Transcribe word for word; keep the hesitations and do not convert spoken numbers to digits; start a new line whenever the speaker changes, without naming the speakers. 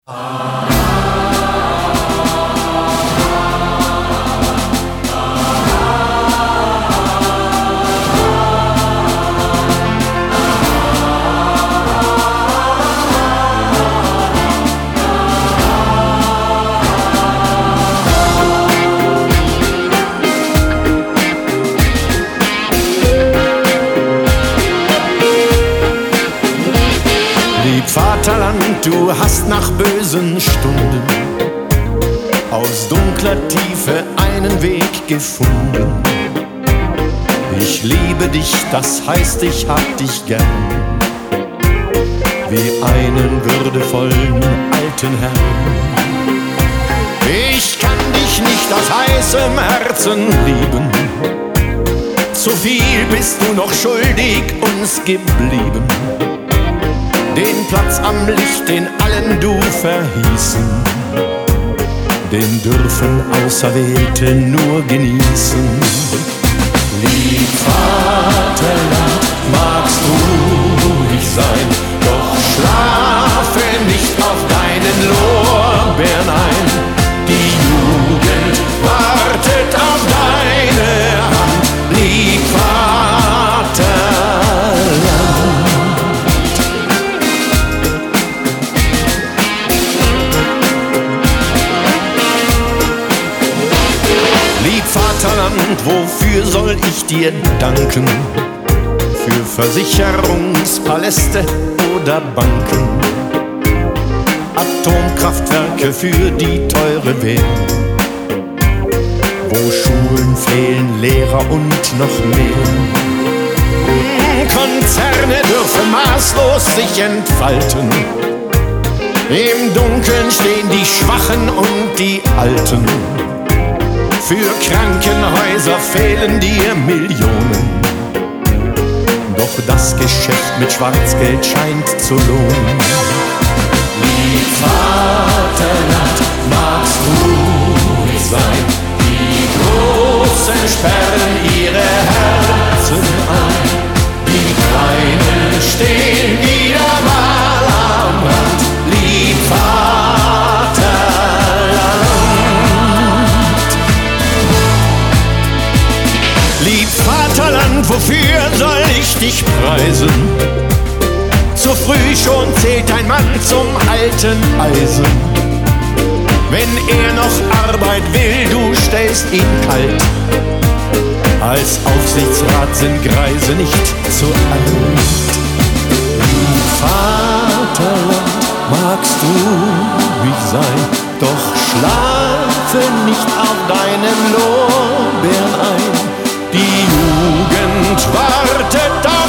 Lieb Vaterland, du hast nach bösen Stunden aus dunkler Tiefe einen Weg gefunden. Ich liebe dich, das heißt, ich hab dich gern, wie einen würdevollen alten Herrn. Ich kann dich nicht aus heißem Herzen lieben, zu viel bist du noch schuldig uns geblieben. Den Platz am Licht, den allen du verhießen, den dürfen Auserwählte nur genießen. Lieb Vaterland, magst du ruhig sein, doch schlafe nicht auf deinen Lorbeeren ein. Die Jugend wartet auf deine Hand, lieb Vaterland. Vaterland, wofür soll ich dir danken? Für Versicherungspaläste oder Banken, Atomkraftwerke für die teure Wehr, wo Schulen fehlen, Lehrer und noch mehr. Konzerne dürfen maßlos sich entfalten, im Dunkeln stehen die Schwachen und die Alten. Für Krankenhäuser fehlen dir Millionen, doch das Geschäft mit Schwarzgeld scheint zu lohnen. Lieb Vaterland, magst du ruhig sein, die Großen sperren ihre Herzen ein, die Kleinen stehen wieder mal am Rand. Lieb Vaterland, lieb Vaterland, wofür soll ich dich preisen? Zu früh schon zählt ein Mann zum alten Eisen. Wenn er noch Arbeit will, du stellst ihn kalt. Als Aufsichtsrat sind Greise nicht zu alt. Lieb Vaterland, magst du ruhig sein, doch schlafe nicht auf deinen Lorbeeren ein. Die Jugend wartet auf